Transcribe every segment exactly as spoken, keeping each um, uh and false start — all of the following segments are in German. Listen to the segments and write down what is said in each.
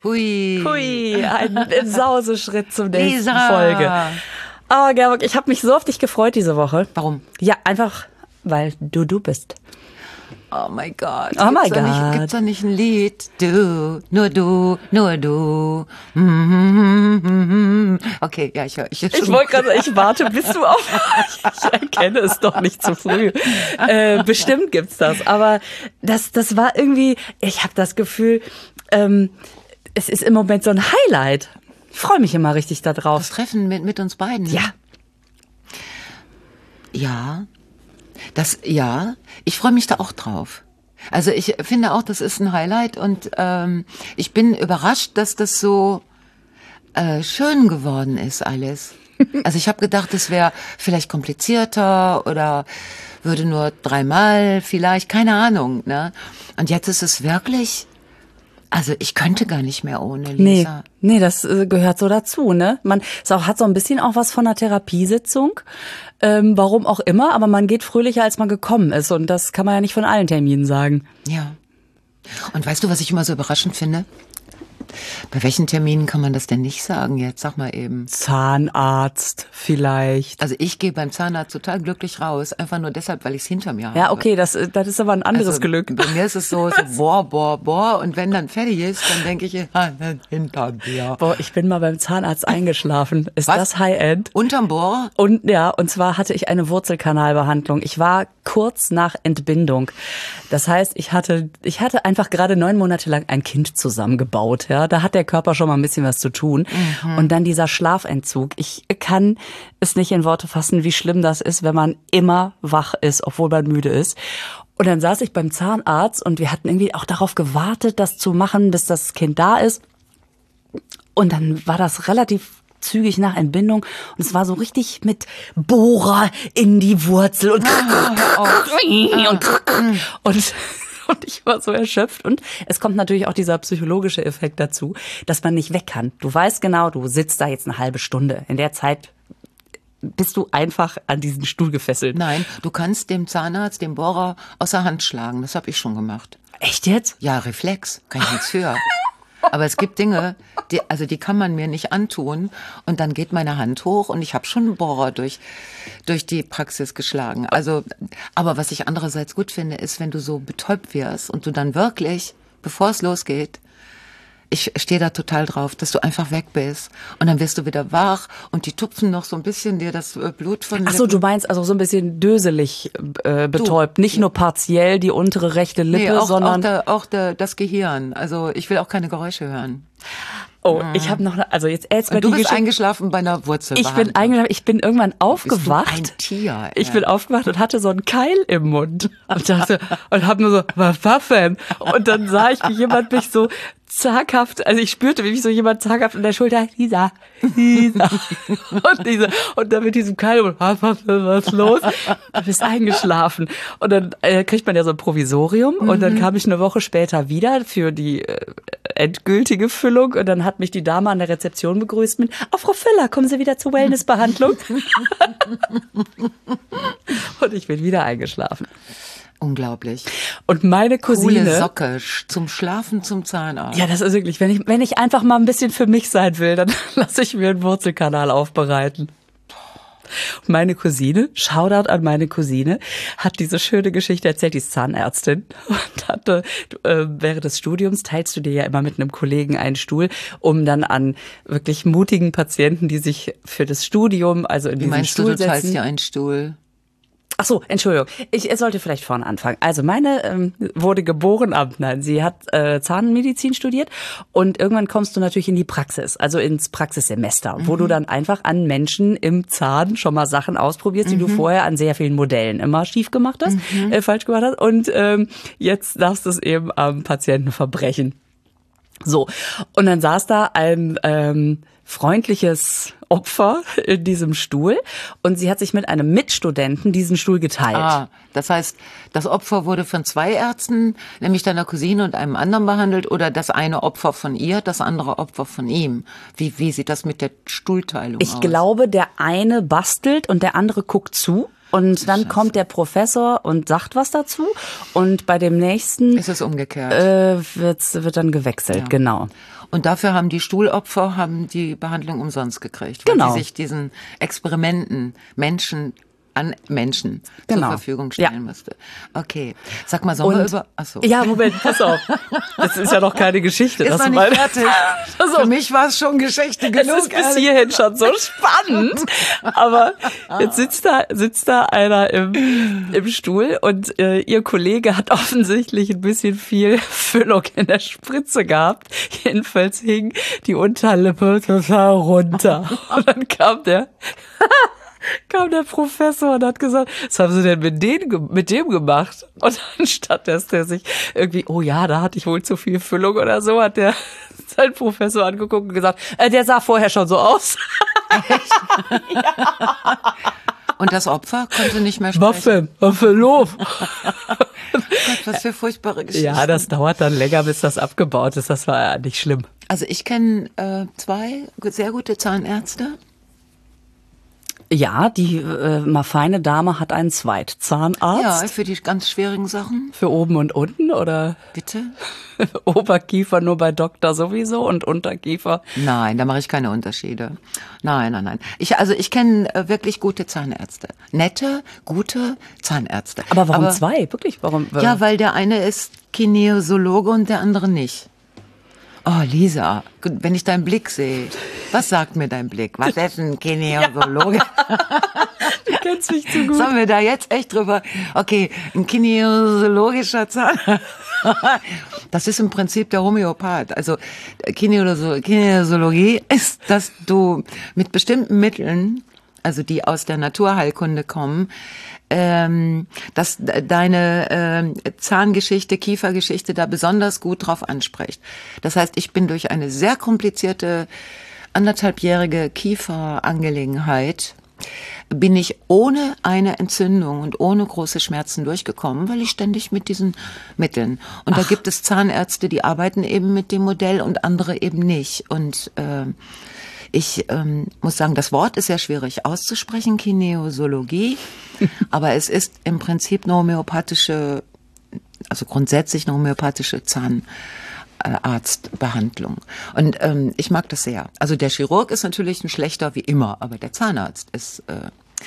Hui. Hui, ein, ein Sauseschritt zum nächsten Lisa. Folge. Oh, Gerburg, ich habe mich so auf dich gefreut diese Woche. Warum? Ja, einfach, weil du du bist. Oh mein Gott. Oh mein Gibt's da nicht, Gott. gibt's da nicht ein Lied? Du, nur du, nur du. Okay, ja, ich höre. Ich, Ich wollte gerade sagen, ich warte, bis du auf. Ich erkenne es doch nicht zu früh. Äh, bestimmt gibt's das, aber das, das war irgendwie. Ich habe das Gefühl, ähm, es ist im Moment so ein Highlight. Ich freue mich immer richtig da Das drauf. Treffen mit, mit uns beiden. Ne? Ja. Ja. Das, ja. Ich freue mich da auch drauf. Also ich finde auch, das ist ein Highlight und ähm, ich bin überrascht, dass das so äh, schön geworden ist alles. Also ich habe gedacht, es wäre vielleicht komplizierter oder würde nur dreimal vielleicht, keine Ahnung. Ne? Und jetzt ist es wirklich, also ich könnte gar nicht mehr ohne Lisa. Nee, nee, das äh, gehört so dazu, ne? Man es auch, hat so ein bisschen auch was von einer Therapiesitzung, ähm, warum auch immer, aber man geht fröhlicher, als man gekommen ist und das kann man ja nicht von allen Terminen sagen. Ja. Und weißt du, was ich immer so überraschend finde? Bei welchen Terminen kann man das denn nicht sagen jetzt? Sag mal eben. Zahnarzt vielleicht. Also ich gehe beim Zahnarzt total glücklich raus, einfach nur deshalb, weil ich es hinter mir habe. Ja, okay, das, das ist aber ein anderes also, Glück. Bei mir ist es so, so boah, boah, boah und wenn dann fertig ist, dann denke ich, ja, hinter mir. Boah, ich bin mal beim Zahnarzt eingeschlafen. Ist Was? das High-End? Unterm Bohrer? Und ja, und zwar hatte ich eine Wurzelkanalbehandlung. Ich war kurz nach Entbindung. Das heißt, ich hatte, ich hatte einfach gerade neun Monate lang ein Kind zusammengebaut. Ja, da hat der Körper schon mal ein bisschen was zu tun. Mhm. Und dann dieser Schlafentzug. Ich kann es nicht in Worte fassen, wie schlimm das ist, wenn man immer wach ist, obwohl man müde ist. Und dann saß ich beim Zahnarzt und wir hatten irgendwie auch darauf gewartet, das zu machen, bis das Kind da ist. Und dann war das relativ zügig nach Entbindung und es war so richtig mit Bohrer in die Wurzel und und, und und ich war so erschöpft und es kommt natürlich auch dieser psychologische Effekt dazu, dass man nicht weg kann. Du weißt genau, du sitzt da jetzt eine halbe Stunde. In der Zeit bist du einfach an diesen Stuhl gefesselt. Nein, du kannst dem Zahnarzt den Bohrer aus der Hand schlagen. Das habe ich schon gemacht. Echt jetzt? Ja, Reflex. Kann ich nichts für. Aber es gibt Dinge, die, also die kann man mir nicht antun. Und dann geht meine Hand hoch und ich habe schon einen Bohrer durch, durch die Praxis geschlagen. Also, aber was ich andererseits gut finde, ist, wenn du so betäubt wirst und du dann wirklich, bevor es losgeht, ich stehe da total drauf, dass du einfach weg bist. Und dann wirst du wieder wach und die tupfen noch so ein bisschen dir das Blut von... Ach so, du meinst also so ein bisschen döselig äh, betäubt. Du, nicht nur partiell die untere rechte Lippe, nee, auch, sondern... auch, der, auch der, das Gehirn. Also ich will auch keine Geräusche hören. Oh, ich habe noch, also jetzt erst mal und du die bist Geschichte. eingeschlafen bei einer Wurzel. Ich bin eingeschlafen, ich bin irgendwann aufgewacht. Bist du ein Tier. Ey. Ich bin aufgewacht und hatte so einen Keil im Mund und dachte und habe nur so, was war denn? Und dann sah ich, wie jemand mich so zaghaft, also ich spürte, wie mich so jemand zaghaft in der Schulter, Lisa, Lisa. Und diese, und dann mit diesem Keil, was, was, was ist los? Du bist eingeschlafen. Und dann äh, kriegt man ja so ein Provisorium mhm. und dann kam ich eine Woche später wieder für die äh, endgültige Füllung und dann hat mich die Dame an der Rezeption begrüßt mit, oh, Frau Füller, kommen Sie wieder zur Wellnessbehandlung? Und ich bin wieder eingeschlafen. Unglaublich. Und meine Cousine... Coole Socke, zum Schlafen zum Zahnarzt. Ja, das ist wirklich, wenn ich, wenn ich einfach mal ein bisschen für mich sein will, dann lasse ich mir einen Wurzelkanal aufbereiten. Und meine Cousine, Shoutout an meine Cousine, hat diese schöne Geschichte erzählt, die ist Zahnärztin und hatte, äh, während des Studiums teilst du dir ja immer mit einem Kollegen einen Stuhl, um dann an wirklich mutigen Patienten, die sich für das Studium, also in Wie diesen meinst Stuhl du, du setzen. teilst dir einen Stuhl? Ach so, Entschuldigung. Ich sollte vielleicht vorne anfangen. Also meine ähm, wurde geboren ab, nein, sie hat äh, Zahnmedizin studiert und irgendwann kommst du natürlich in die Praxis, also ins Praxissemester, mhm. wo du dann einfach an Menschen im Zahn schon mal Sachen ausprobierst, die mhm. du vorher an sehr vielen Modellen immer schief gemacht hast, mhm. äh, falsch gemacht hast und ähm, jetzt darfst du es eben am Patienten verbrechen. So, und dann saß da ein ähm, freundliches Opfer in diesem Stuhl und sie hat sich mit einem Mitstudenten diesen Stuhl geteilt. Ah, das heißt, das Opfer wurde von zwei Ärzten, nämlich deiner Cousine und einem anderen behandelt oder das eine Opfer von ihr, das andere Opfer von ihm? Wie, wie sieht das mit der Stuhlteilung ich aus? Ich glaube, der eine bastelt und der andere guckt zu. Und dann Scheiße. Kommt der Professor und sagt was dazu. Und bei dem nächsten ist es umgekehrt. Äh, wird's, wird dann gewechselt, ja. Genau. Und dafür haben die Stuhlopfer haben die Behandlung umsonst gekriegt, weil Genau. sie sich diesen Experimenten Menschen an Menschen Genau. zur Verfügung stellen Ja. musste. Okay, sag mal, sollen wir Und, über... Achso. ja, Moment, pass auf. Das ist ja noch keine Geschichte. Ist das noch nicht war- fertig. Pass Für auf. mich war es schon Geschichte Es genug. ist bis ehrlich. hierhin schon so spannend. Aber jetzt sitzt da, sitzt da einer im, im Stuhl und äh, ihr Kollege hat offensichtlich ein bisschen viel Füllung in der Spritze gehabt. Jedenfalls hing die Unterlippe total runter. Und dann kam der... kam der Professor und hat gesagt, was haben Sie denn mit, den, ge- mit dem gemacht? Und anstatt dass der sich irgendwie, oh ja, da hatte ich wohl zu viel Füllung oder so, hat der seinen Professor angeguckt und gesagt, äh, der sah vorher schon so aus. Und das Opfer konnte nicht mehr sprechen. Waffe, Waffe, Lob. Gott, was für furchtbare Geschichten. Ja, das dauert dann länger, bis das abgebaut ist. Das war ja nicht schlimm. Also ich kenne äh, zwei sehr gute Zahnärzte. Ja, die äh, mal feine Dame hat einen Zweitzahnarzt. Ja, für die ganz schwierigen Sachen. Für oben und unten oder Bitte? Oberkiefer nur bei Doktor sowieso und Unterkiefer? Nein, da mache ich keine Unterschiede. Nein, nein, nein. Ich, also ich kenne äh, wirklich gute Zahnärzte. Nette, gute Zahnärzte. Aber warum zwei? Wirklich? Warum? Ja, weil der eine ist Kinesiologe und der andere nicht. Oh, Lisa, gut, wenn ich deinen Blick sehe, was sagt mir dein Blick? Was ist ein Kinesiologe? du kennst mich zu gut. Sollen wir da jetzt echt drüber? Okay, ein kinesiologischer Zahn. Das ist im Prinzip der Homöopath. Also Kinesiolo- Kinesiologie ist, dass du mit bestimmten Mitteln, also die aus der Naturheilkunde kommen, ähm, dass deine ähm, Zahngeschichte, Kiefergeschichte da besonders gut drauf anspricht. Das heißt, ich bin durch eine sehr komplizierte anderthalbjährige Kieferangelegenheit bin ich ohne eine Entzündung und ohne große Schmerzen durchgekommen, weil ich ständig mit diesen Mitteln. Und Ach. Da gibt es Zahnärzte, die arbeiten eben mit dem Modell und andere eben nicht. Und äh, ich ähm, muss sagen, das Wort ist sehr schwierig auszusprechen, Kinesiologie, aber es ist im Prinzip eine homöopathische, also grundsätzlich eine homöopathische Zahnarztbehandlung. Und ähm, ich mag das sehr. Also der Chirurg ist natürlich ein schlechter wie immer, aber der Zahnarzt ist, äh,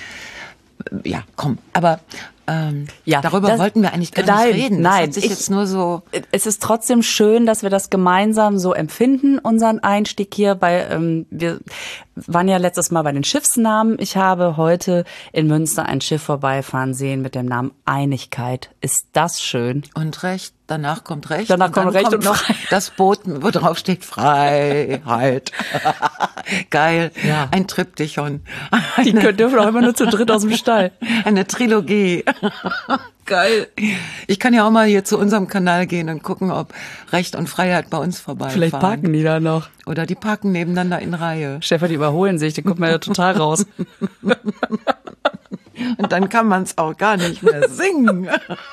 ja, komm, aber ähm, ja, darüber das, wollten wir eigentlich gar nein, nicht reden. Das nein, hat sich ich, jetzt nur so. Es ist trotzdem schön, dass wir das gemeinsam so empfinden, unseren Einstieg hier. Bei ähm, wir waren ja letztes Mal bei den Schiffsnamen. Ich habe heute in Münster ein Schiff vorbeifahren sehen mit dem Namen Einigkeit. Ist das schön? Und Recht. Danach kommt Recht. Danach kommt Recht kommt und noch Freiheit. Das Boot, wo drauf steht Freiheit. Geil. Ja. Ein Triptychon. Die können, dürfen auch immer nur zu dritt aus dem Stall. Eine Trilogie. Geil. Ich kann ja auch mal hier zu unserem Kanal gehen und gucken, ob Recht und Freiheit bei uns vorbeifahren. Vielleicht parken die da noch. Oder die parken nebeneinander in Reihe. Stefan, die überholen sich, die gucken mir ja total raus. Und dann kann man es auch gar nicht mehr singen.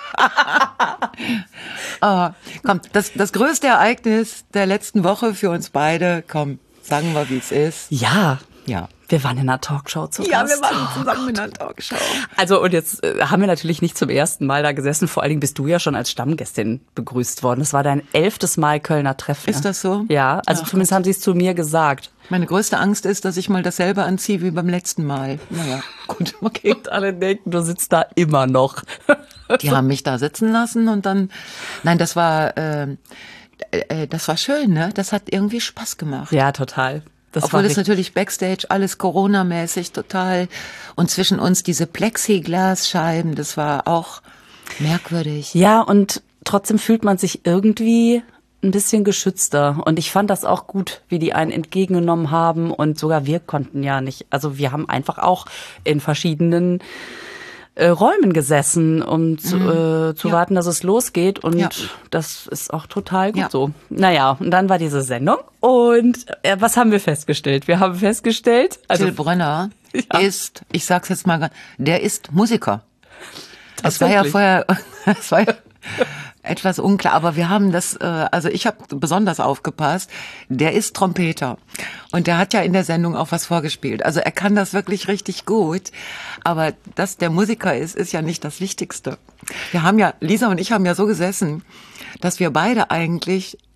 Oh, komm, das, das größte Ereignis der letzten Woche für uns beide, komm, sagen wir, wie es ist. Ja. Ja. Wir waren in einer Talkshow zu Gast. Ja, wir waren zusammen in einer Talkshow. Also und jetzt äh, haben wir natürlich nicht zum ersten Mal da gesessen. Vor allen Dingen bist du ja schon als Stammgästin begrüßt worden. Das war dein elftes Mal Kölner Treffen. Ist das so? Ja, also Ach, zumindest Gott. haben sie es zu mir gesagt. Meine größte Angst ist, dass ich mal dasselbe anziehe wie beim letzten Mal. Naja, gut, okay. Und alle denken, du sitzt da immer noch. Die haben mich da sitzen lassen und dann, nein, das war, äh, äh, das war schön, ne? Das hat irgendwie Spaß gemacht. Ja, total. Das Obwohl war es natürlich Backstage alles Corona-mäßig total und zwischen uns diese Plexiglasscheiben, das war auch merkwürdig. Ja, und trotzdem fühlt man sich irgendwie ein bisschen geschützter. Und ich fand das auch gut, wie die einen entgegengenommen haben. Und sogar wir konnten ja nicht, also wir haben einfach auch in verschiedenen äh, Räumen gesessen, um zu, Mhm. äh, zu Ja. warten, dass es losgeht. Und Ja. das ist auch total gut Ja. so. Naja, und dann war diese Sendung. Und äh, was haben wir festgestellt? Wir haben festgestellt, also Till Brönner Ja. ist, ich sag's jetzt mal, der ist Musiker. Es war ja Tatsächlich. vorher, es war ja etwas unklar, aber wir haben das, äh, also ich habe besonders aufgepasst, der ist Trompeter und der hat ja in der Sendung auch was vorgespielt. Also er kann das wirklich richtig gut, aber dass der Musiker ist, ist ja nicht das Wichtigste. Wir haben ja, Lisa und ich haben ja so gesessen, dass wir beide eigentlich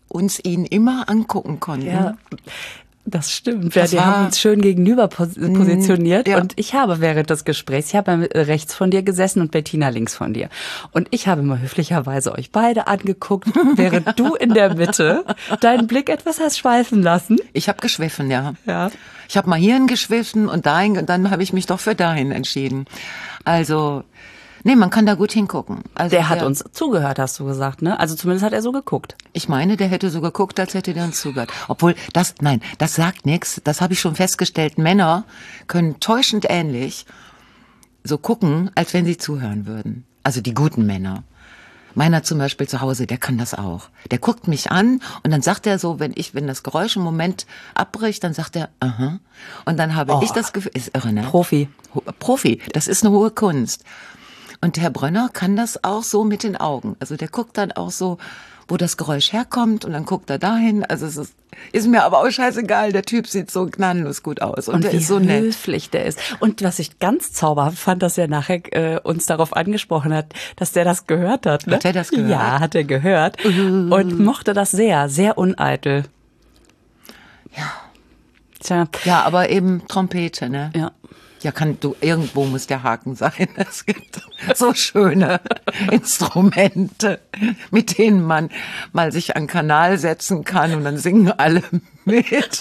uns ihn immer angucken konnten. Ja. Das stimmt. Wir Das die war- haben uns schön gegenüber pos positioniert ja. und ich habe während des Gesprächs, ich habe rechts von dir gesessen und Bettina links von dir. Und ich habe mal höflicherweise euch beide angeguckt, während du in der Mitte deinen Blick etwas hast schweifen lassen. Ich habe geschwiffen, ja. Ja. Ich habe mal hierhin geschwiffen und dahin, und dann habe ich mich doch für dahin entschieden. Also, nee, man kann da gut hingucken. Also Der hat uns zugehört, hast du gesagt, ne? Also zumindest hat er so geguckt. Ich meine, der hätte so geguckt, als hätte der uns zugehört. Obwohl, das, nein, das sagt nichts. Das habe ich schon festgestellt. Männer können täuschend ähnlich so gucken, als wenn sie zuhören würden. Also die guten Männer. Meiner zum Beispiel zu Hause, der kann das auch. Der guckt mich an und dann sagt er so, wenn ich, wenn das Geräusch im Moment abbricht, dann sagt er, aha. Und dann habe Oh. ich das Gefühl, ist irre, ne? Profi. Ho- Profi. Das ist eine hohe Kunst. Und Herr Brönner kann das auch so mit den Augen. Also der guckt dann auch so, wo das Geräusch herkommt und dann guckt er dahin. Also es ist, ist mir aber auch scheißegal. Der Typ sieht so gnadenlos gut aus und, Und der wie ist so nett. höflich der ist. Und was ich ganz zauberhaft fand, dass er nachher äh, uns darauf angesprochen hat, dass der das gehört hat. Ne? Hat er das gehört? Ja, hat er gehört. Und mochte das sehr, sehr uneitel. Ja. Tja, Ja, aber eben Trompete, ne? ja. Ja, kann du, irgendwo muss der Haken sein. Es gibt so schöne Instrumente, mit denen man mal sich an den Kanal setzen kann und dann singen alle mit.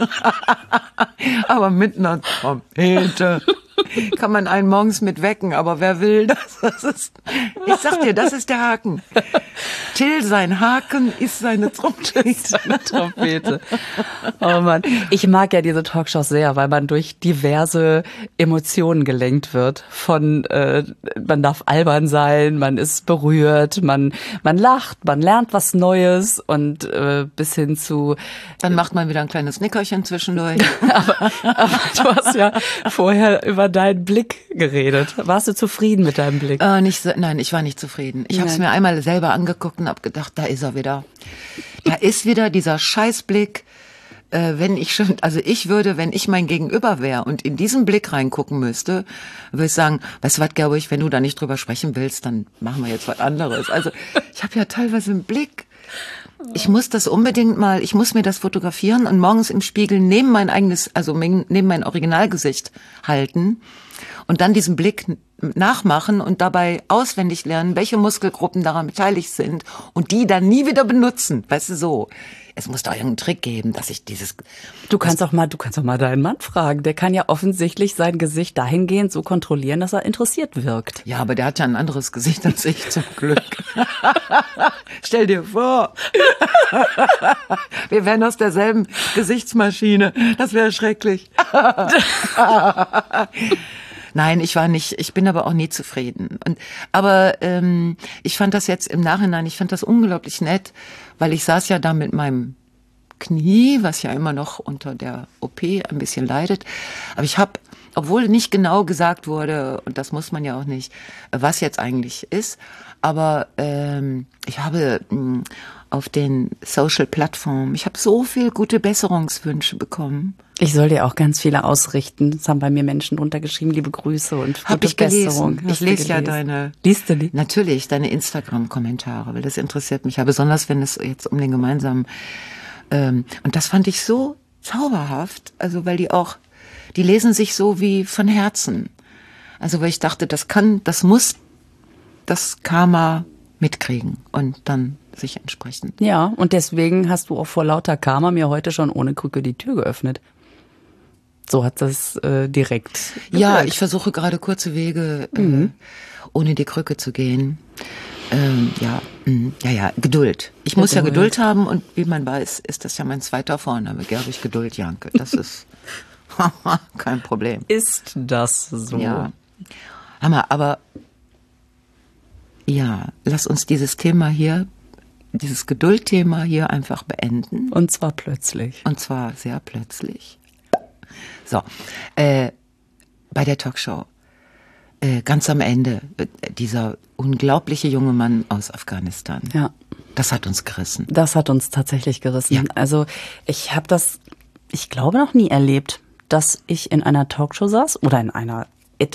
Aber mit einer Trompete kann man einen morgens mit wecken, aber wer will das? Das ist, ich sag dir, das ist der Haken. Till, sein Haken ist seine Trompete. Eine Trompete. Oh Mann. Ich mag ja diese Talkshows sehr, weil man durch diverse Emotionen gelenkt wird. Von, äh, man darf albern sein, man ist berührt, man, man lacht, man lernt was Neues und äh, bis hin zu. Dann macht man wieder ein kleines Nickerchen zwischendurch. Aber, aber du hast ja vorher über deinen Blick geredet. Warst du zufrieden mit deinem Blick? Äh, nicht so, nein, ich war nicht zufrieden. Ich habe es Nein. mir einmal selber angeguckt und habe gedacht, da ist er wieder. Da ist wieder dieser Scheißblick. Äh, wenn ich schon, also ich würde, wenn ich mein Gegenüber wäre und in diesen Blick reingucken müsste, würde ich sagen, weißt du was, glaube ich, wenn du da nicht drüber sprechen willst, dann machen wir jetzt was anderes. Also ich habe ja teilweise einen Blick. Ich muss das unbedingt mal, ich muss mir das fotografieren und morgens im Spiegel neben mein eigenes, also neben mein Originalgesicht halten und dann diesen Blick nachmachen und dabei auswendig lernen, welche Muskelgruppen daran beteiligt sind und die dann nie wieder benutzen. Weißt du, so. Es muss doch irgendeinen Trick geben, dass ich dieses... Du kannst auch mal, du kannst auch mal deinen Mann fragen. Der kann ja offensichtlich sein Gesicht dahingehend so kontrollieren, dass er interessiert wirkt. Ja, aber der hat ja ein anderes Gesicht als ich, zum Glück. Stell dir vor, wir wären aus derselben Gesichtsmaschine. Das wäre schrecklich. Nein, ich war nicht, ich bin aber auch nie zufrieden. Und, aber ähm, ich fand das jetzt im Nachhinein, ich fand das unglaublich nett, weil ich saß ja da mit meinem Knie, was ja immer noch unter der O P ein bisschen leidet. Aber ich habe, obwohl nicht genau gesagt wurde, und das muss man ja auch nicht, was jetzt eigentlich ist, aber ähm, ich habe mh, auf den Social-Plattformen, ich habe so viel gute Besserungswünsche bekommen. Ich soll dir auch ganz viele ausrichten. Das haben bei mir Menschen drunter geschrieben, liebe Grüße und Hab gute ich gelesen. Besserung. Ich Hast du lese ja gelesen? deine... Liest du die? Natürlich, deine Instagram-Kommentare, weil das interessiert mich ja, besonders wenn es jetzt um den gemeinsamen... Ähm, und das fand ich so zauberhaft, also weil die auch, die lesen sich so wie von Herzen. Also weil ich dachte, das kann, das muss das Karma mitkriegen und dann sich entsprechend... Ja, und deswegen hast du auch vor lauter Karma mir heute schon ohne Krücke die Tür geöffnet. So hat das äh, direkt Ja, gewirkt. ich versuche gerade kurze Wege, äh, ohne die Krücke zu gehen. Ähm, ja, mh, ja, ja, Geduld. Ich muss ja Geduld. Geduld haben und wie man weiß, ist das ja mein zweiter Vorname, Gerwig Geduld Janke. Das ist kein Problem. Ist das so? Ja. Hammer, aber ja, lass uns dieses Thema hier, dieses Geduldthema hier einfach beenden. Und zwar plötzlich. Und zwar sehr plötzlich. So, äh, bei der Talkshow, äh, ganz am Ende, äh, dieser unglaubliche junge Mann aus Afghanistan. Ja. Das hat uns gerissen. Das hat uns tatsächlich gerissen. Ja. Also ich habe das, ich glaube, noch nie erlebt, dass ich in einer Talkshow saß oder in einer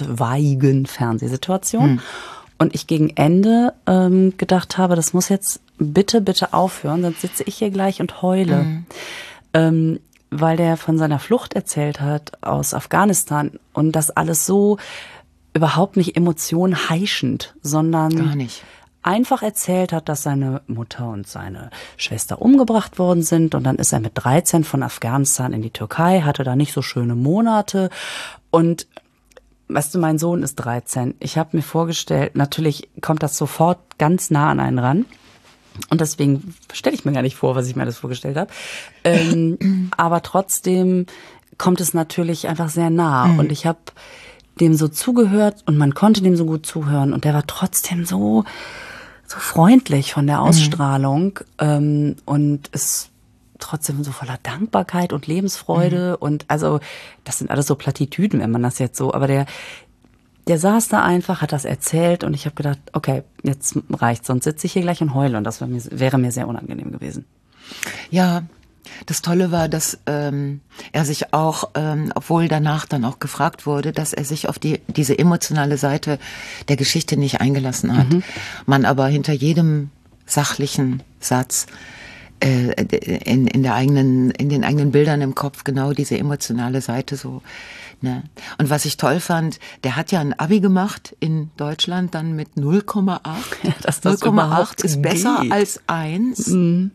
etwaigen Fernsehsituation Hm. und ich gegen Ende ähm, gedacht habe, das muss jetzt bitte, bitte aufhören, sonst sitze ich hier gleich und heule. Mhm. Ähm, weil der von seiner Flucht erzählt hat aus Afghanistan und das alles so überhaupt nicht emotionheischend, sondern Gar nicht. einfach erzählt hat, dass seine Mutter und seine Schwester umgebracht worden sind und dann ist er mit dreizehn von Afghanistan in die Türkei, hatte da nicht so schöne Monate und weißt du, mein Sohn ist dreizehn. Ich habe mir vorgestellt, natürlich kommt das sofort ganz nah an einen ran. Und deswegen stelle ich mir gar nicht vor, was ich mir alles vorgestellt habe. Ähm, aber trotzdem kommt es natürlich einfach sehr nah. Mhm. Und ich habe dem so zugehört und man konnte dem so gut zuhören. Und der war trotzdem so, so freundlich von der Ausstrahlung mhm. ähm, und ist trotzdem so voller Dankbarkeit und Lebensfreude. Mhm. Und also das sind alles so Plattitüden, wenn man das jetzt so, aber der Der saß da einfach, hat das erzählt und ich habe gedacht, okay, jetzt reicht's, sonst sitze ich hier gleich und heule und das wäre mir, wäre mir sehr unangenehm gewesen. Ja, das Tolle war, dass ähm, er sich auch, ähm, obwohl danach dann auch gefragt wurde, dass er sich auf die diese emotionale Seite der Geschichte nicht eingelassen hat. Mhm. Man aber hinter jedem sachlichen Satz äh, in, in der eigenen, in den eigenen Bildern im Kopf genau diese emotionale Seite so. Ne? Und was ich toll fand, der hat ja ein Abi gemacht in Deutschland dann mit null Komma acht. Ja, dass das null Komma acht ist besser geht. als eins. Mhm.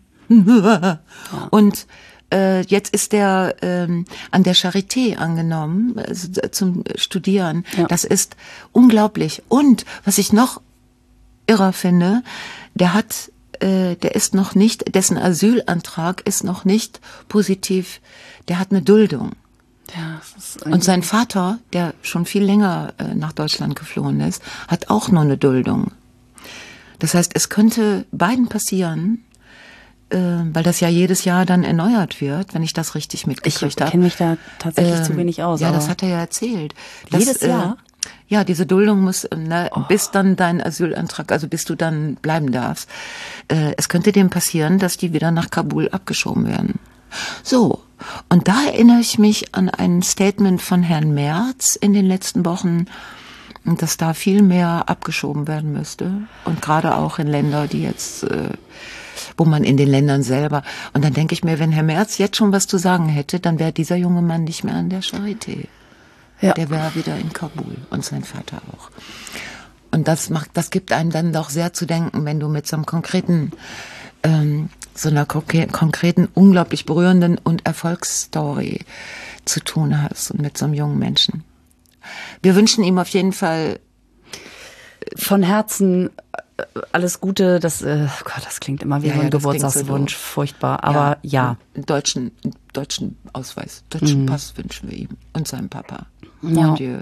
Und äh, jetzt ist der ähm, an der Charité angenommen äh, zum Studieren. Ja. Das ist unglaublich. Und was ich noch irrer finde, der hat, äh, der ist noch nicht, dessen Asylantrag ist noch nicht positiv. Der hat eine Duldung. Ja, das ist und sein Vater, der schon viel länger äh, nach Deutschland geflohen ist, hat auch nur eine Duldung. Das heißt, es könnte beiden passieren, äh, weil das ja jedes Jahr dann erneuert wird, wenn ich das richtig mitgekriegt habe. Ich kenne mich da tatsächlich ähm, zu wenig aus. Ja, das hat er ja erzählt. Das, jedes Jahr? Äh, ja, diese Duldung muss, ne, oh. bis dann dein Asylantrag, also bis du dann bleiben darfst. Äh, es könnte dem passieren, dass die wieder nach Kabul abgeschoben werden. So, und da erinnere ich mich an ein Statement von Herrn Merz in den letzten Wochen, dass da viel mehr abgeschoben werden müsste. Und gerade auch in Länder, die jetzt, äh, wo man in den Ländern selber. Und dann denke ich mir, wenn Herr Merz jetzt schon was zu sagen hätte, dann wäre dieser junge Mann nicht mehr an der Charité. Ja. Der wäre wieder in Kabul und sein Vater auch. Und das macht, das gibt einem dann doch sehr zu denken, wenn du mit so einem konkreten ähm, so einer konkreten, unglaublich berührenden und Erfolgsstory zu tun hast und mit so einem jungen Menschen. Wir wünschen ihm auf jeden Fall von Herzen alles Gute. Das, äh, Gott, das klingt immer wie ja, so ein ja, Geburtstagswunsch, so furchtbar. Aber ja. ja. Deutschen, deutschen Ausweis, deutschen mhm. Pass wünschen wir ihm und seinem Papa. Ja. Adieu.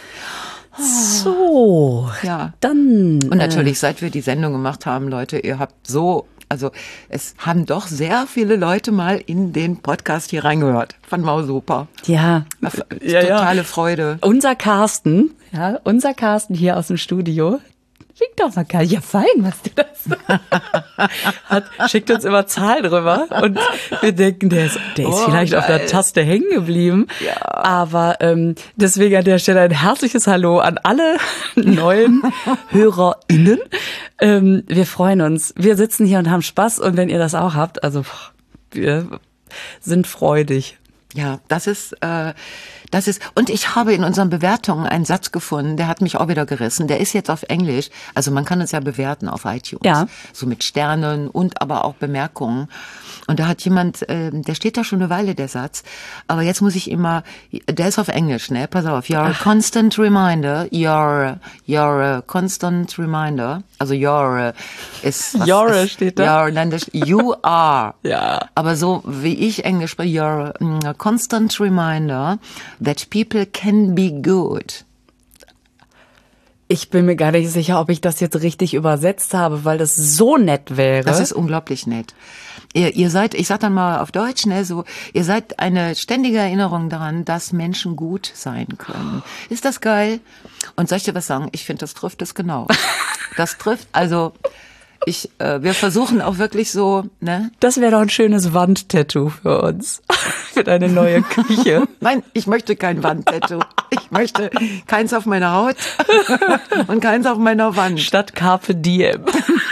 So, ja. Dann. Und natürlich, äh, seit wir die Sendung gemacht haben, Leute, ihr habt so, also es haben doch sehr viele Leute mal in den Podcast hier reingehört. Fand mal super. Ja, ja totale ja. Freude. Unser Carsten, ja, unser Carsten hier aus dem Studio. Schick doch mal, Karl. Ja, fein, was du das hat. Schickt uns immer Zahlen rüber und wir denken, der ist, der ist oh, vielleicht geil. auf der Taste hängen geblieben. Ja. Aber ähm, deswegen an der Stelle ein herzliches Hallo an alle neuen HörerInnen. Ähm, wir freuen uns. Wir sitzen hier und haben Spaß und wenn ihr das auch habt, also wir sind freudig. Ja, das ist, äh, das ist, und ich habe in unseren Bewertungen einen Satz gefunden, der hat mich auch wieder gerissen. Der ist jetzt auf Englisch, also man kann es ja bewerten auf iTunes. Ja. So mit Sternen und aber auch Bemerkungen. Und da hat jemand, äh, der steht da schon eine Weile, der Satz, aber jetzt muss ich immer, der ist auf Englisch, ne, pass auf, you're a constant reminder, you're, you're a constant reminder, also you're ist, was you're ist, steht da. You're, nein, das, you are. Ja. Aber so wie ich Englisch spreche, you're a constant reminder that people can be good. Ich bin mir gar nicht sicher, ob ich das jetzt richtig übersetzt habe, weil das so nett wäre. Das ist unglaublich nett. Ihr, ihr seid, ich sag dann mal auf Deutsch, ne, so, ihr seid eine ständige Erinnerung daran, dass Menschen gut sein können. Ist das geil? Und soll ich dir was sagen? Ich finde, das trifft es genau. Das trifft, also, ich, äh, wir versuchen auch wirklich so, ne? Das wäre doch ein schönes Wandtattoo für uns. Für deine neue Küche. Nein, ich möchte kein Wandtattoo. Ich möchte keins auf meiner Haut und keins auf meiner Wand. Statt Carpe Diem.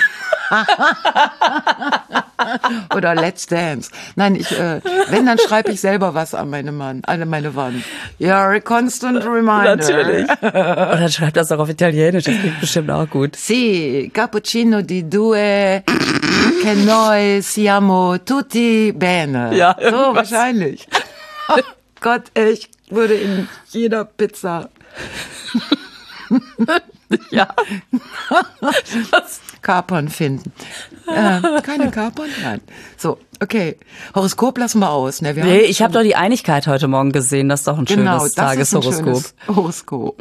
Oder Let's Dance. Nein, ich, äh, wenn, dann schreibe ich selber was an meine Mann, an meine Wand. You're a constant reminder. Natürlich. Und dann schreibt das auch auf Italienisch, das klingt bestimmt auch gut. Sì, cappuccino di due, che noi siamo tutti bene. Ja, so irgendwas. wahrscheinlich. Oh Gott, ich würde in jeder Pizza Ja. Was? Kapern finden. Äh, keine Kapern? Nein. So, okay. Horoskop lassen wir aus. Ne? Wir Nee, haben ich habe doch die Einigkeit heute Morgen gesehen. Das ist doch ein genau, schönes das ist ein Tageshoroskop. schönes Horoskop.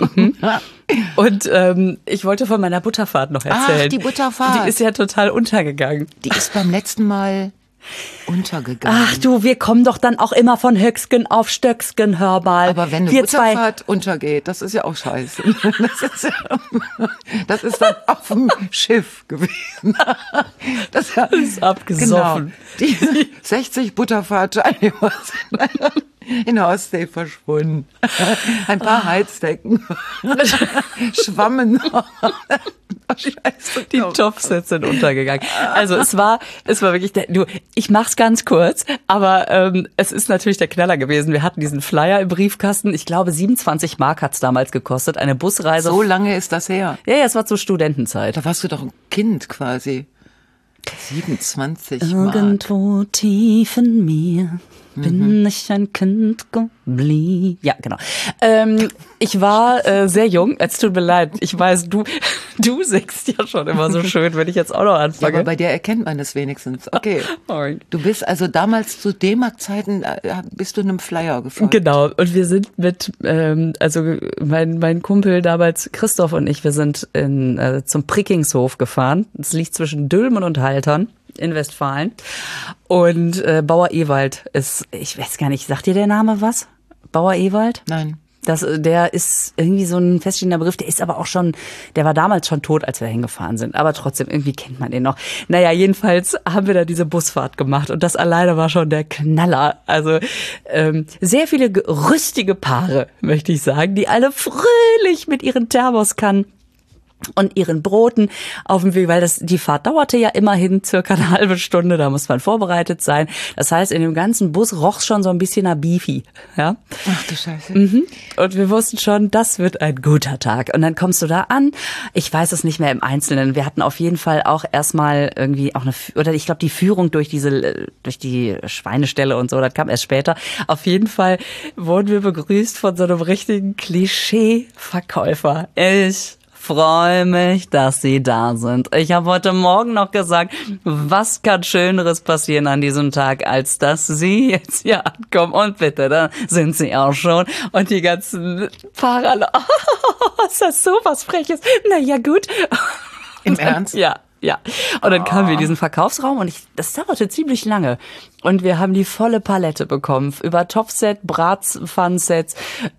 Und ähm, ich wollte von meiner Butterfahrt noch erzählen. Ach, die Butterfahrt. Die ist ja total untergegangen. Die ist beim letzten Mal untergegangen. Ach du, wir kommen doch dann auch immer von Höcksken auf Stöcksken, hör mal. Aber wenn eine wir zwei Butterfahrt untergeht, das ist ja auch scheiße. Das ist, ja, das ist dann auf dem Schiff gewesen. Das ja, ist abgesoffen. Genau, die sechzig Butterfahrtteilnehmer sind in der Ostsee verschwunden. Ein paar Heizdecken schwammen. Oh, Scheiße, Die Topfsets sind untergegangen. Also es war, es war wirklich, der, du, ich mach's ganz kurz, aber ähm, es ist natürlich der Knaller gewesen. Wir hatten diesen Flyer im Briefkasten. Ich glaube, siebenundzwanzig Mark hat's damals gekostet. Eine Busreise. So lange ist das her. Ja, ja, es war zur Studentenzeit. Da warst du doch ein Kind quasi. siebenundzwanzig Mark. Irgendwo tief in mir bin ich ein Kind geblieben. Ja, genau. Ähm, ich war äh, sehr jung. Es tut mir leid. Ich weiß, du, du singst ja schon immer so schön, wenn ich jetzt auch noch Ja, anfange. aber bei dir erkennt man es wenigstens. Okay. Sorry. Du bist also damals zu D-Mark-Zeiten, äh, bist du einem Flyer gefolgt. Genau. Und wir sind mit, ähm, also mein mein Kumpel damals, Christoph und ich, wir sind in, äh, zum Prickingshof gefahren. Es liegt zwischen Dülmen und Haltern in Westfalen. Und äh, Bauer Ewald ist, ich weiß gar nicht, sagt dir der Name was? Bauer Ewald? Nein. Das, der ist irgendwie so ein feststehender Begriff, der ist aber auch schon, der war damals schon tot, als wir hingefahren sind, aber trotzdem, irgendwie kennt man den noch. Naja, jedenfalls haben wir da diese Busfahrt gemacht und das alleine war schon der Knaller. Also ähm, sehr viele rüstige Paare, möchte ich sagen, die alle fröhlich mit ihren Thermoskannen und ihren Broten auf dem Weg, weil das die Fahrt dauerte ja immerhin circa eine halbe Stunde, da muss man vorbereitet sein. Das heißt, in dem ganzen Bus roch's schon so ein bisschen nach Beefy, ja. Ach du Scheiße. Mhm. Und wir wussten schon, das wird ein guter Tag. Und dann kommst du da an. Ich weiß es nicht mehr im Einzelnen. Wir hatten auf jeden Fall auch erstmal irgendwie auch eine, oder ich glaube die Führung durch diese, durch die Schweineställe und so, das kam erst später. Auf jeden Fall wurden wir begrüßt von so einem richtigen Klischee-Verkäufer. Ich freue mich, dass Sie da sind. Ich habe heute Morgen noch gesagt, was kann Schöneres passieren an diesem Tag, als dass Sie jetzt hier ankommen. Und bitte, da sind Sie auch schon. Und die ganzen Fahrer alle, oh, ist das so was Freches? Na ja, gut. Im dann, Ernst? Ja. Ja, und dann kamen wir in diesen Verkaufsraum und ich, das dauerte ziemlich lange. Und wir haben die volle Palette bekommen. Über Topfset, Bratpfannsets,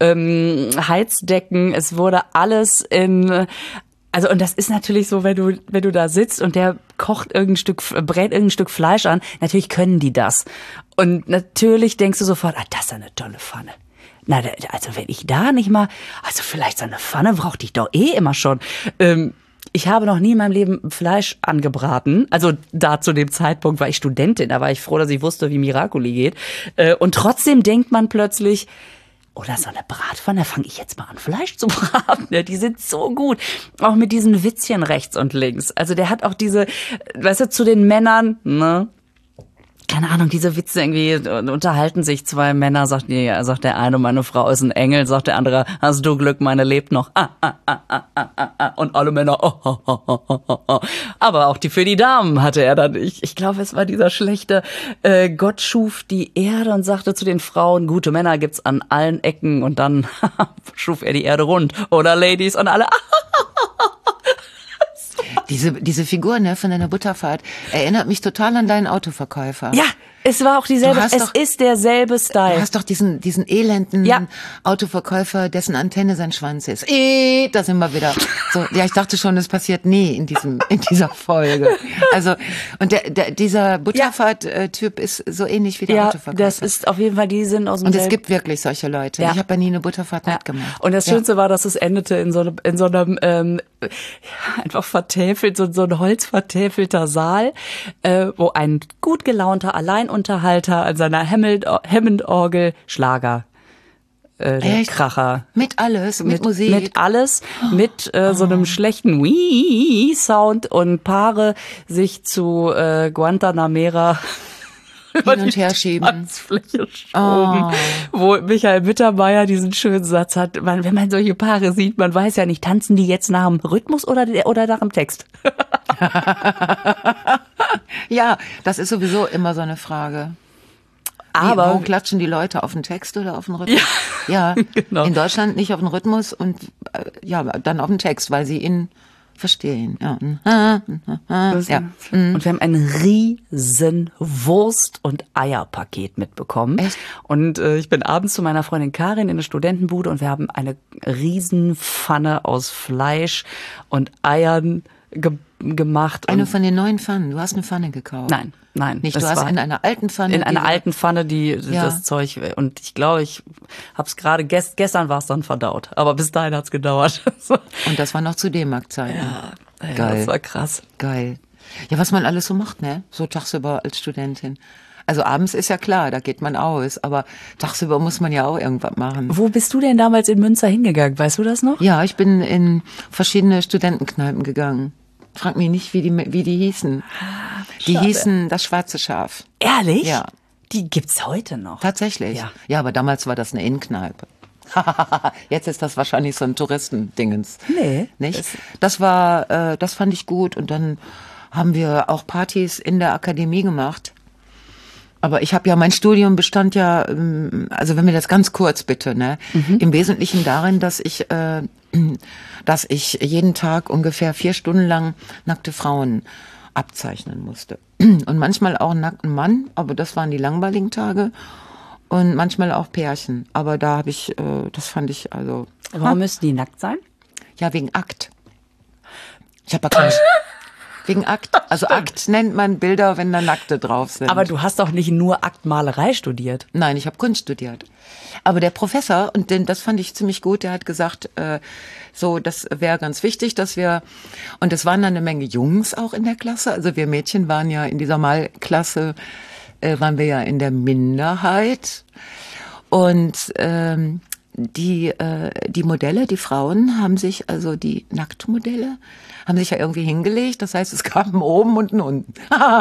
ähm, Heizdecken. Es wurde alles in, also, und das ist natürlich so, wenn du, wenn du da sitzt und der kocht irgendein Stück, brät irgendein Stück Fleisch an. Natürlich können die das. Und natürlich denkst du sofort, ah, das ist eine tolle Pfanne. Na, also wenn ich da nicht mal, also vielleicht so eine Pfanne brauchte ich doch eh immer schon. Ähm, Ich habe noch nie in meinem Leben Fleisch angebraten. Also da zu dem Zeitpunkt war ich Studentin, da war ich froh, dass ich wusste, wie Miracoli geht. Und trotzdem denkt man plötzlich, oder so eine Bratpfanne, da fange ich jetzt mal an, Fleisch zu braten. Die sind so gut. Auch mit diesen Witzchen rechts und links. Also der hat auch diese, weißt du, zu den Männern, ne? Keine Ahnung, diese Witze irgendwie unterhalten sich zwei Männer, sagt, die, sagt der eine, meine Frau ist ein Engel, sagt der andere, hast du Glück, meine lebt noch. Ah, ah, ah, ah, ah, ah, und alle Männer, oh, oh, oh, oh, oh, oh. Aber auch die für die Damen hatte er dann. Ich, ich glaube, es war dieser schlechte, äh, Gott schuf die Erde und sagte zu den Frauen, gute Männer gibt's an allen Ecken und dann schuf er die Erde rund. Oder Ladies und alle, Diese, diese Figur, ne, von deiner Butterfahrt erinnert mich total an deinen Autoverkäufer. ja, Es war auch dieselbe, Du hast es doch- ist derselbe Style. Du hast doch diesen, diesen elenden Ja. Autoverkäufer, dessen Antenne sein Schwanz ist. Eh, da sind wir wieder. So, ja, ich dachte schon, das passiert nie in diesem, in dieser Folge. Also, und der, der, dieser Butterfahrt-Typ ist so ähnlich wie der Ja, Autoverkäufer. das ist auf jeden Fall, die sind aus dem und es selben- gibt wirklich solche Leute. Ja. Ich habe ja nie eine Butterfahrt Ja. mitgemacht. Und das Ja. Schönste war, dass es endete in so einem, in so einem ähm, ja, einfach vertäfelt, so, so ein holzvertäfelter Saal, äh, wo ein gut gelaunter Alleinunterhalter an seiner Hammond- Hammond-Orgel Schlager, äh, der Echt? Kracher. Mit alles, mit, Musik. Mit alles, mit äh, so einem schlechten Wii-Sound und Paare sich zu äh, Guantanamera Hin und her schieben. Tanzfläche schoben, wo Michael Mittermeier diesen schönen Satz hat, man, wenn man solche Paare sieht, man weiß ja nicht, tanzen die jetzt nach dem Rhythmus oder, oder nach dem Text? Ja, das ist sowieso immer so eine Frage. Aber Wie, wo klatschen die Leute, auf den Text oder auf den Rhythmus? Ja, genau. In Deutschland nicht auf den Rhythmus und äh, ja, dann auf den Text, weil sie ihn verstehen. Ja. Ja. Und wir haben ein riesen Wurst- und Eierpaket mitbekommen. Echt? Und äh, ich bin abends zu meiner Freundin Karin in eine Studentenbude und wir haben eine riesen Pfanne aus Fleisch und Eiern ge gemacht. Eine und von den neuen Pfannen. Du hast eine Pfanne gekauft. Nein, nein. Nicht, das du hast war in einer alten Pfanne. in einer die- alten Pfanne, die Ja. das Zeug, und ich glaube, ich hab's gerade gest, gestern war es dann verdaut, aber bis dahin hat's gedauert. So. Und das war noch zu D-Mark-Zeiten. Ja, Geil. das war krass. Geil. Ja, was man alles so macht, ne? So tagsüber als Studentin. Also abends ist ja klar, da geht man aus, aber tagsüber muss man ja auch irgendwas machen. Wo bist du denn damals in Münster hingegangen? Weißt du das noch? Ja, ich bin in verschiedene Studentenkneipen gegangen. Frag mich nicht, wie die, wie die hießen. Die Schade. hießen das Schwarze Schaf. Ehrlich? Ja. Die gibt's heute noch. Tatsächlich. Ja. Ja, aber damals war das eine Innenkneipe. Jetzt ist das wahrscheinlich so ein Touristendingens. Nee. Nicht? Das war, äh, das fand ich gut. Und dann haben wir auch Partys in der Akademie gemacht. Aber ich habe ja, mein Studium bestand ja, ähm, also wenn wir das ganz kurz bitte, ne, im Wesentlichen darin, dass ich, äh, dass ich jeden Tag ungefähr vier Stunden lang nackte Frauen abzeichnen musste. Und manchmal auch einen nackten Mann, aber das waren die langweiligen Tage. Und manchmal auch Pärchen. Aber da habe ich, äh, das fand ich also, Warum müssen die nackt sein? ja, wegen Akt. Ich habe ja keinen, wegen Akt. Also Akt nennt man Bilder, wenn da Nackte drauf sind. Aber du hast doch nicht nur Aktmalerei studiert. Nein, ich habe Kunst studiert. Aber der Professor, und den, das fand ich ziemlich gut, der hat gesagt, äh, so, das wäre ganz wichtig, dass wir, und es waren dann eine Menge Jungs auch in der Klasse, also wir Mädchen waren ja in dieser Malklasse, äh, waren wir ja in der Minderheit. Und ähm, die, äh, die Modelle, die Frauen, haben sich, also die Nacktmodelle, haben sich ja irgendwie hingelegt. Das heißt, es gab einen oben und einen unten.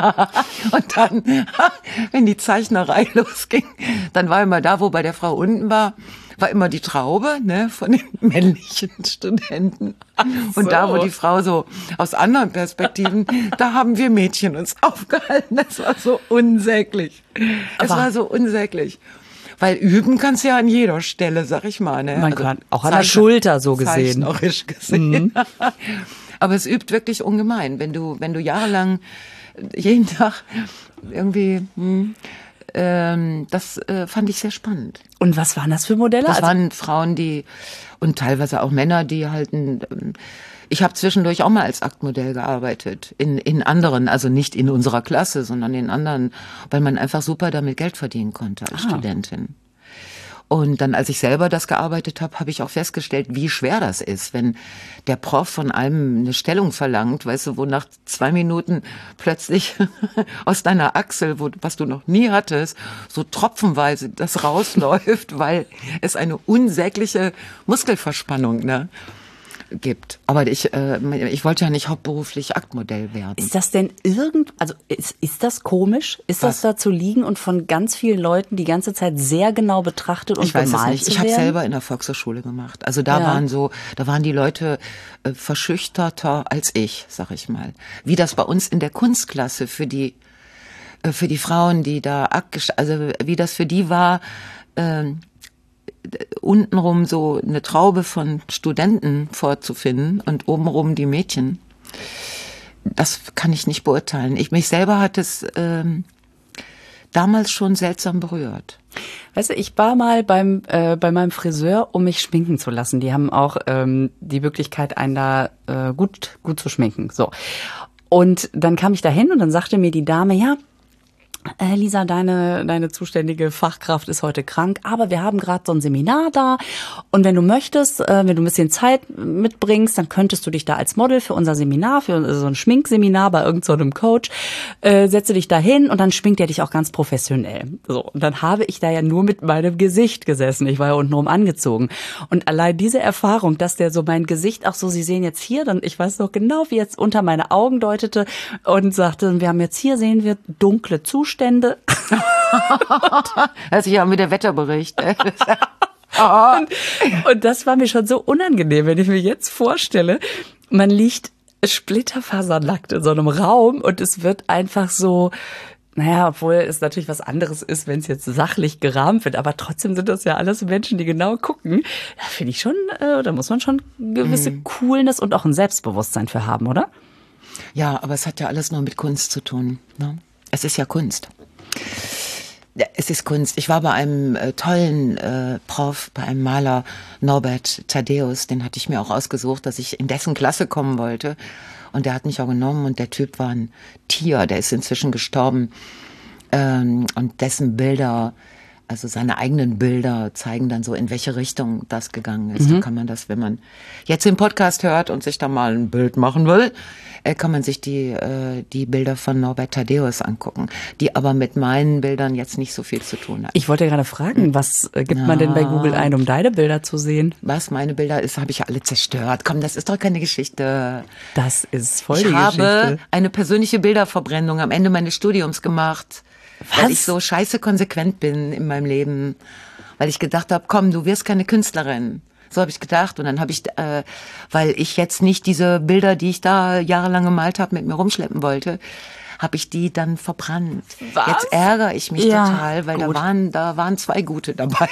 Und dann, wenn die Zeichnerei losging, dann war immer da, wo bei der Frau unten war, war immer die Traube, ne, von den männlichen Studenten. Und da, wo die Frau so aus anderen Perspektiven, da haben wir Mädchen uns aufgehalten. Das war so unsäglich. Es Aber- war so unsäglich. Weil üben kannst du ja an jeder Stelle, sag ich mal. Ne? Man kann auch an der Schulter so gesehen. Zeichnerisch gesehen. Aber es übt wirklich ungemein, wenn du, wenn du jahrelang jeden Tag irgendwie, hm, ähm, das äh, fand ich sehr spannend. Und was waren das für Modelle? Das Also- waren Frauen, die und teilweise auch Männer, die halt ein, ähm, ich habe zwischendurch auch mal als Aktmodell gearbeitet, in in anderen, also nicht in unserer Klasse, sondern in anderen, weil man einfach super damit Geld verdienen konnte als Ah. Studentin. Und dann, als ich selber das gearbeitet habe, habe ich auch festgestellt, wie schwer das ist, wenn der Prof von einem eine Stellung verlangt, weißt du, wo nach zwei Minuten plötzlich aus deiner Achsel, wo, was du noch nie hattest, so tropfenweise das rausläuft, weil es eine unsägliche Muskelverspannung, ne, gibt. Aber ich, äh, ich wollte ja nicht hauptberuflich Aktmodell werden. Ist das denn irgend, also ist, ist das komisch? Ist Was? das da zu liegen und von ganz vielen Leuten die ganze Zeit sehr genau betrachtet und Ich weiß es bemalt nicht. zu Ich habe werden? selber in der Volkshochschule gemacht. Also da Ja. waren so, da waren die Leute äh, verschüchterter als ich, sag ich mal. Wie das bei uns in der Kunstklasse für die äh, für die Frauen, die da abgest- also wie das für die war, ähm, untenrum so eine Traube von Studenten vorzufinden und obenrum die Mädchen. Das kann ich nicht beurteilen. Ich mich selber hat es ähm, damals schon seltsam berührt. Weißt du, ich war mal beim äh, bei meinem Friseur, um mich schminken zu lassen. Die haben auch ähm, die Möglichkeit, einen da äh, gut gut zu schminken. So. Und dann kam ich da hin und dann sagte mir die Dame, ja, Äh, Lisa, deine deine zuständige Fachkraft ist heute krank, aber wir haben gerade so ein Seminar da und wenn du möchtest, äh, wenn du ein bisschen Zeit mitbringst, dann könntest du dich da als Model für unser Seminar, für so ein Schminkseminar bei irgendeinem so einem Coach, äh, setze dich da hin und dann schminkt er dich auch ganz professionell. So, und dann habe ich da ja nur mit meinem Gesicht gesessen, ich war ja untenrum angezogen und allein diese Erfahrung, dass der so mein Gesicht auch so, Sie sehen jetzt hier, dann ich weiß noch genau, wie jetzt unter meine Augen deutete und sagte, wir haben jetzt hier, sehen wir dunkle Zustände. Stände. Das ist ja mit der Wetterbericht. und, und das war mir schon so unangenehm, wenn ich mir jetzt vorstelle, man liegt splitterfasernackt in so einem Raum und es wird einfach so, naja, obwohl es natürlich was anderes ist, wenn es jetzt sachlich gerahmt wird, aber trotzdem sind das ja alles Menschen, die genau gucken. Da finde ich schon, äh, da muss man schon gewisse mhm. Coolness und auch ein Selbstbewusstsein für haben, oder? Ja, aber es hat ja alles nur mit Kunst zu tun, ne? Es ist ja Kunst. Ja, es ist Kunst. Ich war bei einem äh, tollen äh, Prof, bei einem Maler, Norbert Thaddeus, den hatte ich mir auch ausgesucht, dass ich in dessen Klasse kommen wollte. Und der hat mich auch genommen und der Typ war ein Tier, der ist inzwischen gestorben. Ähm, und dessen Bilder, also seine eigenen Bilder zeigen dann so, in welche Richtung das gegangen ist. Mhm. Da kann man das, wenn man jetzt den Podcast hört und sich da mal ein Bild machen will, kann man sich die äh, die Bilder von Norbert Thaddeus angucken, die aber mit meinen Bildern jetzt nicht so viel zu tun haben. Ich wollte gerade fragen, was äh, gibt ja. man denn bei Google ein, um deine Bilder zu sehen? Was meine Bilder ist, habe ich ja alle zerstört. Komm, das ist doch keine Geschichte. Das ist voll ich die Geschichte. Ich habe eine persönliche Bilderverbrennung am Ende meines Studiums gemacht, was? Weil ich so scheiße konsequent bin in meinem Leben, weil ich gedacht habe, komm, du wirst keine Künstlerin. So habe ich gedacht und dann habe ich, äh, weil ich jetzt nicht diese Bilder, die ich da jahrelang gemalt habe, mit mir rumschleppen wollte, habe ich die dann verbrannt. Was? Jetzt ärgere ich mich ja, total, weil gut. da waren da waren zwei gute dabei.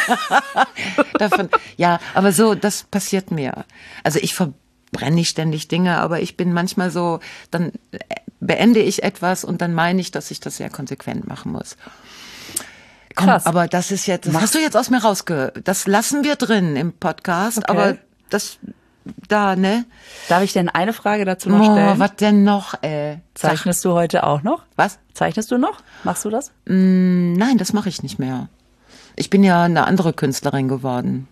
Davon, ja, aber so, das passiert mir. Also ich verbrenne nicht ständig Dinge, aber ich bin manchmal so, dann beende ich etwas und dann meine ich, dass ich das sehr konsequent machen muss. Komm, krass. Aber das ist jetzt, das hast du jetzt aus mir rausge... Das lassen wir drin im Podcast, okay. Aber das, da, ne? Darf ich denn eine Frage dazu noch stellen? Oh, was denn noch, äh? Zeichnest du heute auch noch? Was? Zeichnest du noch? Machst du das? Mm, nein, das mache ich nicht mehr. Ich bin ja eine andere Künstlerin geworden.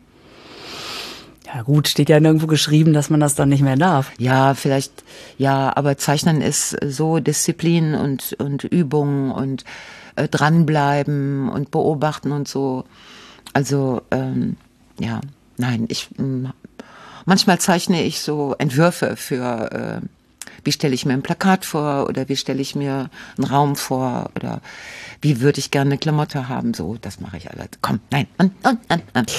Ja gut, steht ja nirgendwo geschrieben, dass man das dann nicht mehr darf. Ja, vielleicht, ja, aber Zeichnen ist so Disziplin und, und Übung und äh, dranbleiben und beobachten und so. Also, ähm, ja, nein, ich, m- manchmal zeichne ich so Entwürfe für, äh, wie stelle ich mir ein Plakat vor oder wie stelle ich mir einen Raum vor oder wie würde ich gerne eine Klamotte haben, so, das mache ich alles. Komm, nein, und, und, und, und.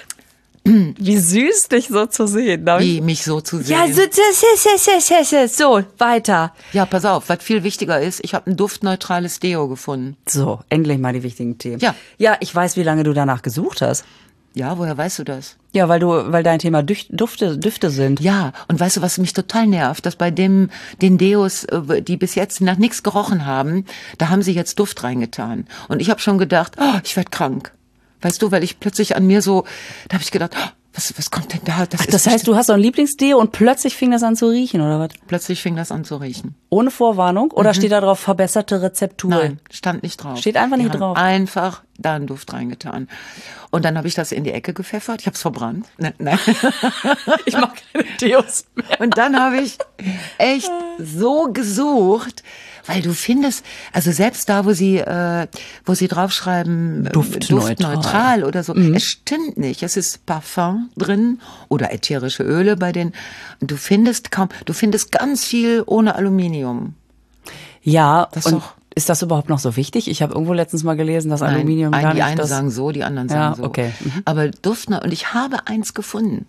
Wie süß, dich so zu sehen. Wie, mich so zu sehen. Ja, so, so, so, so, so, weiter. Ja, pass auf, was viel wichtiger ist, ich habe ein duftneutrales Deo gefunden. So, endlich mal die wichtigen Themen. Ja. Ja, ich weiß, wie lange du danach gesucht hast. Ja, woher weißt du das? Ja, weil du, weil dein Thema Düch- Dufte, Düfte sind. Ja, und weißt du, was mich total nervt, dass bei dem, den Deos, die bis jetzt nach nichts gerochen haben, da haben sie jetzt Duft reingetan. Und ich habe schon gedacht, oh, ich werd krank. Weißt du, weil ich plötzlich an mir so, da habe ich gedacht, oh, was, was kommt denn da? Das, Ach, das heißt, du hast so ein Lieblingsdeo und plötzlich fing das an zu riechen, oder was? Plötzlich fing das an zu riechen. Ohne Vorwarnung? Oder mhm. steht da drauf verbesserte Rezeptur? Nein, stand nicht drauf. Steht einfach nicht Die drauf. Haben einfach da einen Duft reingetan. Und dann habe ich das in die Ecke gepfeffert. Ich habe es verbrannt. Nein, nein. Ich mag keine Deos mehr. Und dann habe ich echt so gesucht, weil du findest, also selbst da, wo sie, äh, wo sie draufschreiben, duftneutral, duftneutral oder so, mhm. es stimmt nicht. Es ist Parfum drin oder ätherische Öle bei den. Du findest kaum, du findest ganz viel ohne Aluminium. Ja, das und doch. Ist das überhaupt noch so wichtig? Ich habe irgendwo letztens mal gelesen, dass Aluminium Nein, gar die nicht einen das... sagen so, die anderen ja, sagen so. Okay. Mhm. Aber duftner und ich habe eins gefunden.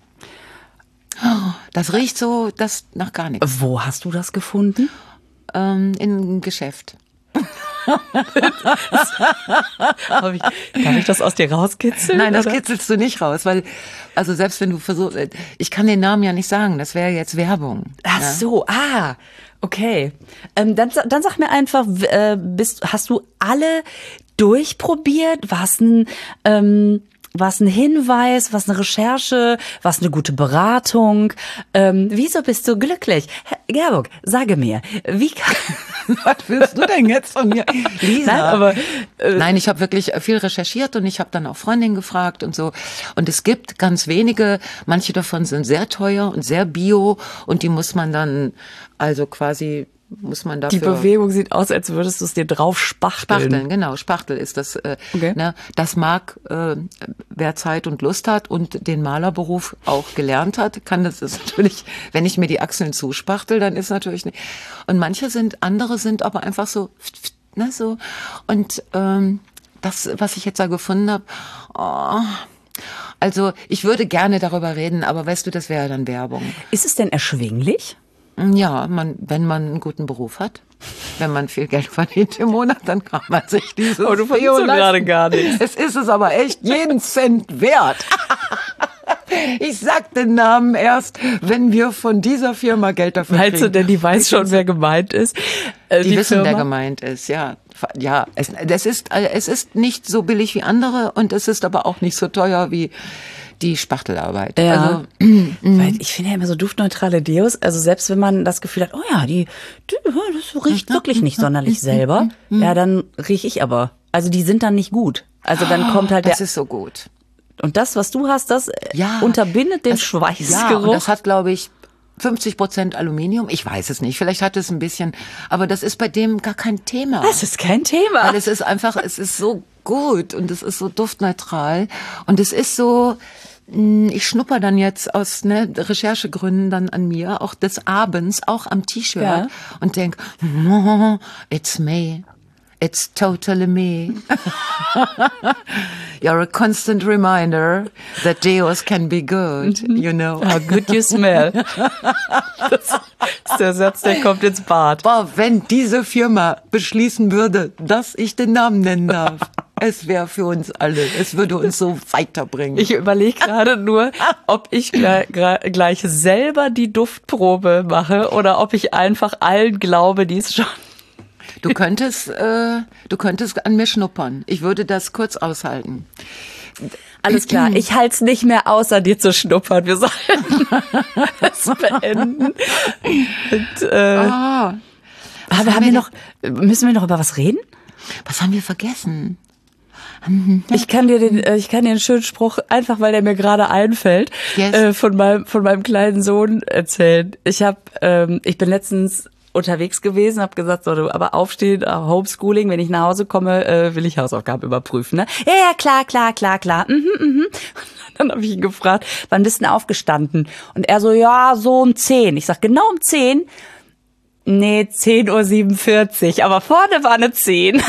Das riecht so, das nach gar nichts. Wo hast du das gefunden? Ähm, in einem Geschäft. ich, kann ich das aus dir rauskitzeln? Nein, das oder? kitzelst du nicht raus, weil, also selbst wenn du versuchst, ich kann den Namen ja nicht sagen, das wäre jetzt Werbung. Ach ja? so, ah, Okay, ähm, dann, dann sag mir einfach, äh, bist, hast du alle durchprobiert? War es ein, ähm, war es ein Hinweis, was eine Recherche, was eine gute Beratung? Ähm, wieso bist du glücklich? Herr Gerburg, sage mir, wie kann... Was willst du denn jetzt von mir? Lisa. Nein, aber, äh, Nein, ich habe wirklich viel recherchiert und ich habe dann auch Freundinnen gefragt und so. Und es gibt ganz wenige, manche davon sind sehr teuer und sehr bio und die muss man dann also quasi... muss man dafür... Die Bewegung sieht aus, als würdest du es dir drauf spachteln. Spachteln, genau. Spachtel ist das. Äh, Okay. ne, das mag, äh, wer Zeit und Lust hat und den Malerberuf auch gelernt hat, kann das ist natürlich, wenn ich mir die Achseln zuspachtel, dann ist natürlich nicht. Und manche sind, andere sind aber einfach so, ne, so. Und ähm, das, was ich jetzt da gefunden habe, oh, also ich würde gerne darüber reden, aber weißt du, das wäre dann Werbung. Ist es denn erschwinglich? Ja, man, wenn man einen guten Beruf hat, wenn man viel Geld verdient im Monat, dann kann man sich dieses Oh, du verdienst Deo doch gerade leisten. gar nichts. Es ist es aber echt jeden Cent wert. Ich sag den Namen erst, wenn wir von dieser Firma Geld dafür kriegen. Meinst du denn, die weiß schon, wer gemeint ist? Äh, Die, wissen, Firma? wer gemeint ist, ja. Ja, es, das ist, äh, es ist nicht so billig wie andere und es ist aber auch nicht so teuer wie die Spachtelarbeit. Ja. Also, Weil ich finde ja immer so duftneutrale Deos, also selbst wenn man das Gefühl hat, oh ja, die, die das riecht wirklich nicht sonderlich selber, ja, dann rieche ich aber. Also die sind dann nicht gut. Also dann kommt halt der, das ist so gut. und das, was du hast, das Ja, unterbindet den das, Schweißgeruch. Ja, und das hat, glaube ich, fünfzig Prozent Aluminium. Ich weiß es nicht. Vielleicht hat es ein bisschen, aber das ist bei dem gar kein Thema. Das ist kein Thema. Weil es ist einfach, es ist so gut und es ist so duftneutral und es ist so, ich schnupper dann jetzt aus ne, Recherchegründen dann an mir, auch des Abends, auch am T-Shirt Ja. und denk, oh, it's me. It's totally me. You're a constant reminder that Deos can be good, you know. How good you smell. Das ist der Satz, der kommt ins Bad. Boah, wenn diese Firma beschließen würde, dass ich den Namen nennen darf, es wäre für uns alle, es würde uns so weiterbringen. Ich überlege gerade nur, ob ich gleich, gleich selber die Duftprobe mache oder ob ich einfach allen glaube, die es schon... Du könntest, äh, du könntest an mir schnuppern. Ich würde das kurz aushalten. Alles klar, ich halte es nicht mehr aus, an dir zu schnuppern. Wir sollten das beenden. Und, äh, Ah, aber haben wir noch, müssen wir noch über was reden? was haben wir vergessen? Ich kann dir den, äh, ich kann dir einen schönen Spruch, einfach weil der mir gerade einfällt, Yes. äh, von meinem, von meinem kleinen Sohn erzählen. Ich habe, ähm, ich bin letztens unterwegs gewesen, habe gesagt, so, du, aber aufstehen, äh, Homeschooling, wenn ich nach Hause komme, äh, will ich Hausaufgaben überprüfen. Ne? Ja, ja, klar, klar, klar, klar. Mhm, mhm. Und dann habe ich ihn gefragt, wann bist du denn aufgestanden? Und er so, ja, so um zehn. Ich sag, genau um zehn? Nee, zehn Uhr siebenundvierzig, aber vorne war eine zehn.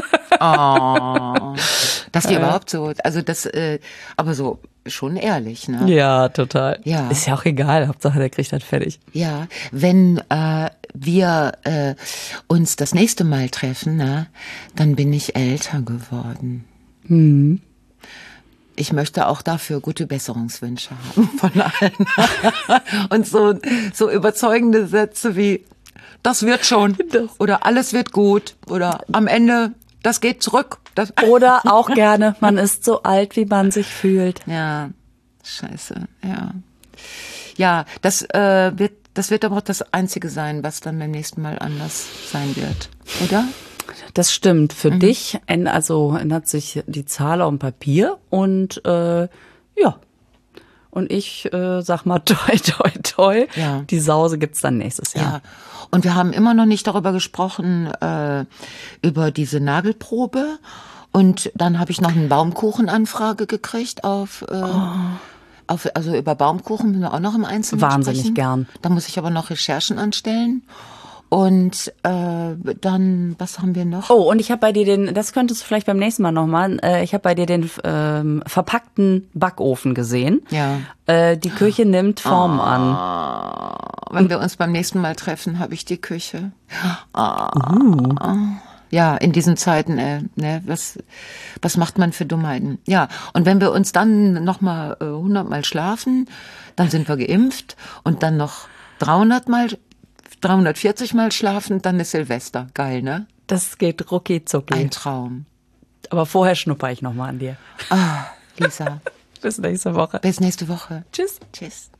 Oh, dass die überhaupt so, also das, äh, aber so schon ehrlich, ne? Ja, total. Ja. Ist ja auch egal, Hauptsache der kriegt das fertig. Ja, wenn äh, wir äh, uns das nächste Mal treffen, ne, dann bin ich älter geworden. Hm. Ich möchte auch dafür gute Besserungswünsche haben von allen. Und so, so überzeugende Sätze wie, das wird schon, oder alles wird gut, oder am Ende, das geht zurück. Das Oder auch gerne, man ist so alt, wie man sich fühlt. Ja, scheiße, ja. Ja, das äh, wird, das wird aber auch das Einzige sein, was dann beim nächsten Mal anders sein wird, oder? Das stimmt. Für mhm. dich änd- also ändert sich die Zahl auf dem Papier und äh, ja. Und ich äh, sag mal toi, toi, toi. Ja. Die Sause gibt's dann nächstes Jahr. Ja. Und wir haben immer noch nicht darüber gesprochen, äh, über diese Nagelprobe. Und dann habe ich noch eine Baumkuchenanfrage gekriegt auf, äh, oh. auf, also über Baumkuchen müssen wir auch noch im Einzelnen Wahnsinnig sprechen. gern. Da muss ich aber noch Recherchen anstellen. Und äh, dann, was haben wir noch? Oh, und ich habe bei dir den, das könntest du vielleicht beim nächsten Mal nochmal, äh, ich habe bei dir den ähm, verpackten Backofen gesehen. Ja. Äh, die Küche nimmt Form oh. an. Wenn wir uns beim nächsten Mal treffen, habe ich die Küche. Oh. Uh. Ja, in diesen Zeiten, äh, ne, was, was macht man für Dummheiten? Ja, und wenn wir uns dann nochmal äh, hundertmal schlafen, dann sind wir geimpft und dann noch dreihundert Mal dreihundertvierzig Mal schlafen, dann ist Silvester. Geil, ne? Das geht rucki zucki. Ein Traum. Aber vorher schnupper ich nochmal an dir. Ah, Lisa. Bis nächste Woche. Bis nächste Woche. Tschüss. Tschüss.